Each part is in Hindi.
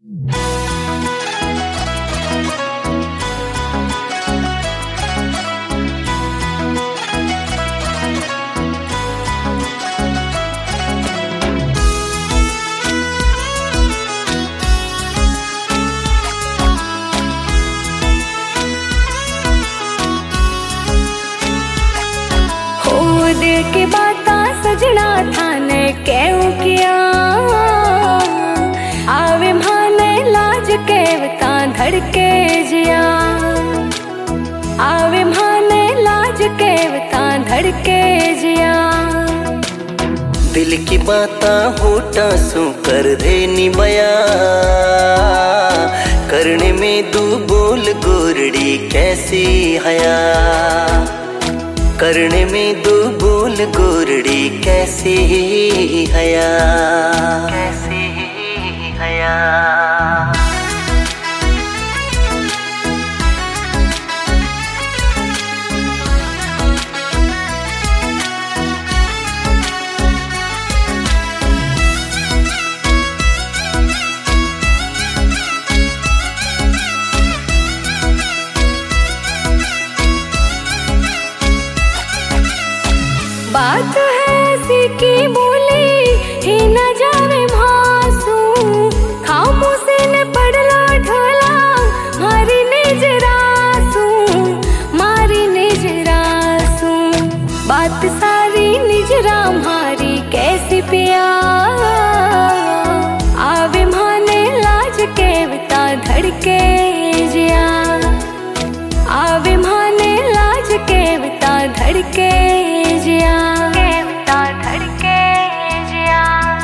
दिल की बात सजना थाने क्यों किया आवे माने लाज के बता धड़के जिया आवे माने लाज के बता धड़के जिया दिल की बात होटा सो कर दे निमया करने में दू बोल गोरड़ी कैसी हया करने में दो बोल गोरड़ी कैसे हया कैसे हया बात है ऐसी की बोली ही न जावे भासू खामोशी ने पड़ला ढोला मारी निजरासू बात सारी निजरा मारी कैसी पिया आवे माने लाज के बता धड़के जिया आवे माने लाज के बता धड़के जिया धड़के जिया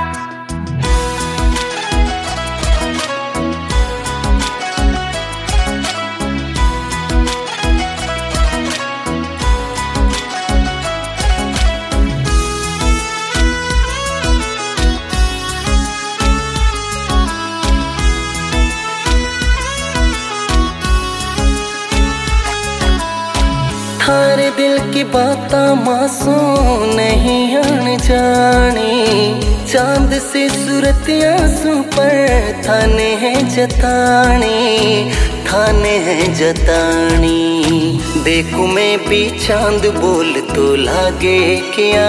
थारे दिल की बात मासूं नहीं अन जानी चांद से सूरतियां सू पर थाने है जतानी देखूं मैं भी चांद बोल तो लागे क्या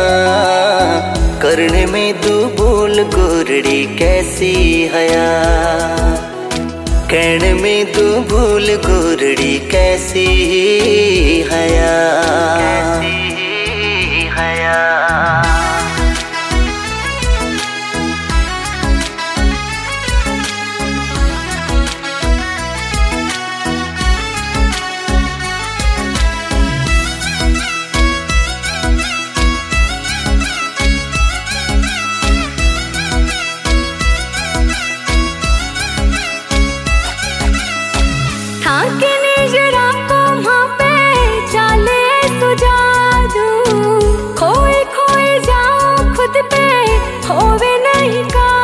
करने में दो बोल गोरड़ी कैसी हया कहने में दो भूल गोरड़ी कैसी हया कैसी हया थाके निजरा को वहाँ पे चाले तो जादू खोए खोए जाओ खुद पे होवे नहीं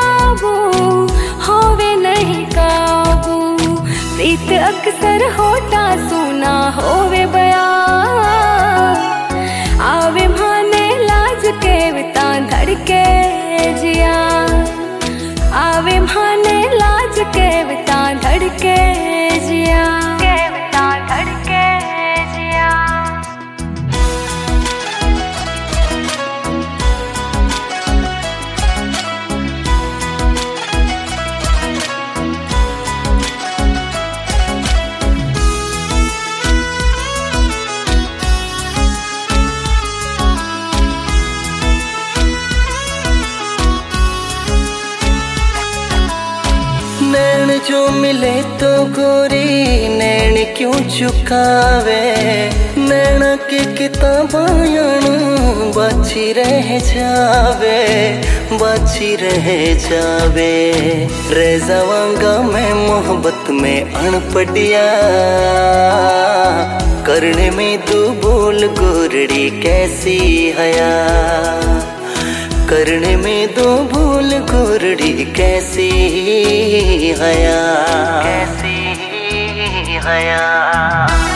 काबू प्रीत अक्सर होता सुना होवे बया आवे माने लाज के बता धड़के जिया आवे माने लाज के बता धड़के जिया धड़के जिया नैन जो मिले तो गोरी नैन क्यों चुकावे नैना के किताबायण बाछी रह जावे रह जावांगा मैं मोहब्बत में अनपढ़िया करने में दो बोल गोरड़ी कैसी हया करने में दो भूल गोरड़ी कैसी हया कैसी हया।